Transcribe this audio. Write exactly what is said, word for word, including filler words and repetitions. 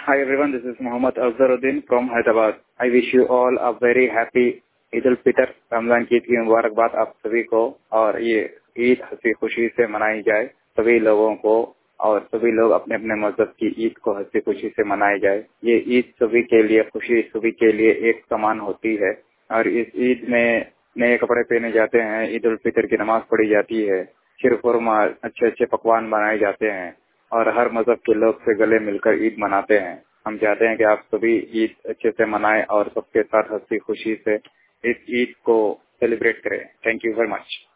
Hi everyone, this is Mohammad Azharuddin from Hyderabad. I wish you all a very happy Eid ul Fitr, Ramzan की ईद की मुबारकबाद आप सभी को। और ये ईद हंसी खुशी से मनाई जाए सभी लोगों को, और सभी लोग अपने अपने मजहब की ईद को हंसी खुशी से मनाई जाए। ये ईद सभी के लिए खुशी, सभी के लिए एक समान होती है। और इस ईद में नए कपड़े पहने जाते हैं, ईद उल फितर की नमाज पढ़ी जाती है, शीरखुरमा, अच्छे अच्छे पकवान बनाए जाते हैं और हर मजहब के लोग से गले मिलकर ईद मनाते हैं। हम चाहते हैं कि आप सभी ईद अच्छे से मनाएं और सबके साथ हंसी खुशी से इस ईद को सेलिब्रेट करें। Thank you very much.